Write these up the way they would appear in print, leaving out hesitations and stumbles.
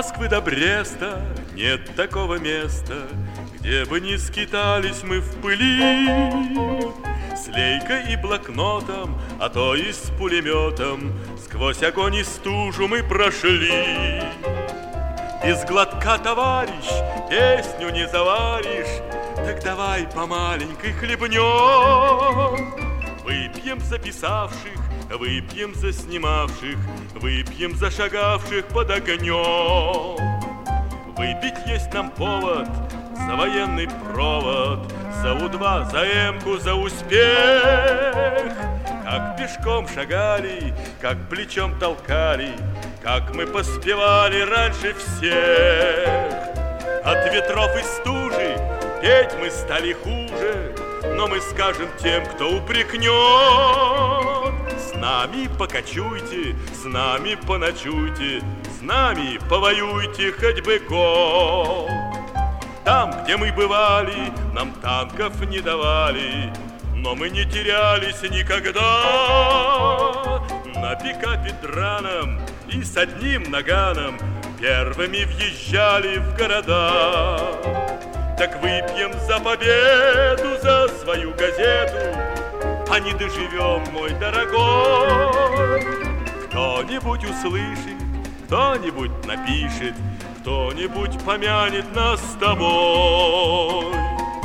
Москвы до Бреста нет такого места, где бы не скитались мы в пыли. С лейкой и блокнотом, а то и с пулеметом сквозь огонь и стужу мы прошли. Без глотка, товарищ, песню не заваришь, так давай по маленькой хлебнем. Выпьем за писавших, выпьем за снимавших, выпьем за шагавших под огнем. Выпить есть нам повод за военный провод, за У-2, за Эмку, за успех. Как пешком шагали, как плечом толкали, как мы поспевали раньше всех. От ветров и стужи петь мы стали хуже, но мы скажем тем, кто упрекнет: с нами покочуйте, с нами поночуйте, с нами повоюйте хоть бы год. Там, где мы бывали, нам танков не давали, но мы не терялись никогда. На пикапе драном и с одним наганом первыми въезжали в города. Так выпьем за победу, за свою газету, а не доживем, мой дорогой. Кто-нибудь услышит, кто-нибудь напишет, кто-нибудь помянет нас с тобой.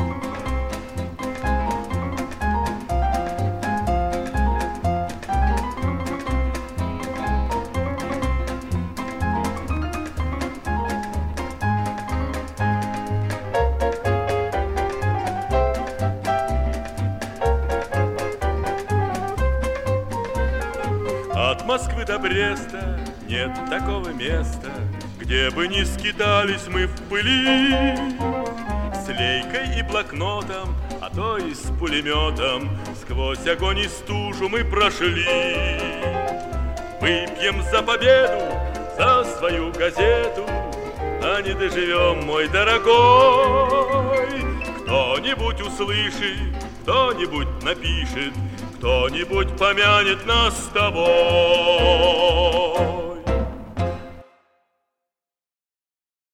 От Москвы до Бреста нет такого места, где бы не скитались мы в пыли. С лейкой и блокнотом, а то и с пулеметом сквозь огонь и стужу мы прошли. Выпьем за победу, за свою газету, а не доживем, мой дорогой. Кто-нибудь услышит, кто-нибудь напишет, кто-нибудь помянет нас с тобой.